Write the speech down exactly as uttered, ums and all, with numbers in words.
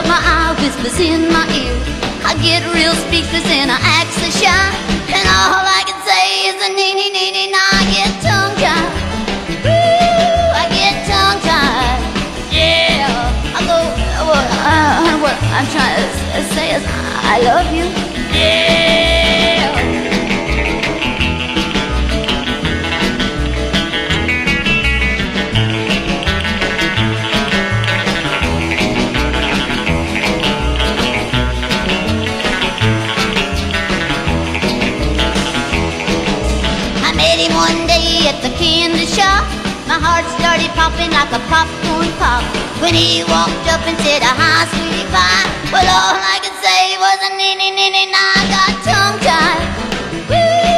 of my eye, whispers in my ear. I get real speechless and I act so shy, and all I can say is a nee nee nee nee. Now I get tongue tied. Ooh, I get tongue tied. Yeah, I go. What, uh, what I'm trying to say is I love you. Yeah. One day at the candy shop, my heart started popping like a popcorn pop when he walked up and said, "Hi, sweetie pie." Well, all I could say was a nee nee nee nee. Now I got tongue tied.